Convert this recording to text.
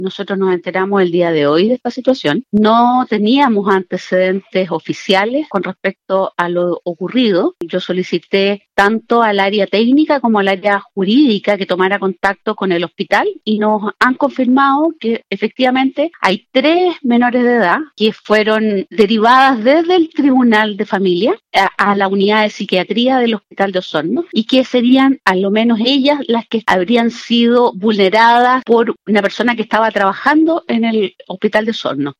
Nosotros nos enteramos el día de hoy de esta situación. No teníamos antecedentes oficiales con respecto a lo ocurrido. Yo solicité tanto al área técnica como al área jurídica que tomara contacto con el hospital y nos han confirmado que efectivamente hay 3 menores de edad que fueron derivadas desde el Tribunal de Familia a la unidad de psiquiatría del Hospital de Osorno y que serían al menos ellas las que habrían sido vulneradas por una persona que estaba trabajando en el Hospital de Osorno.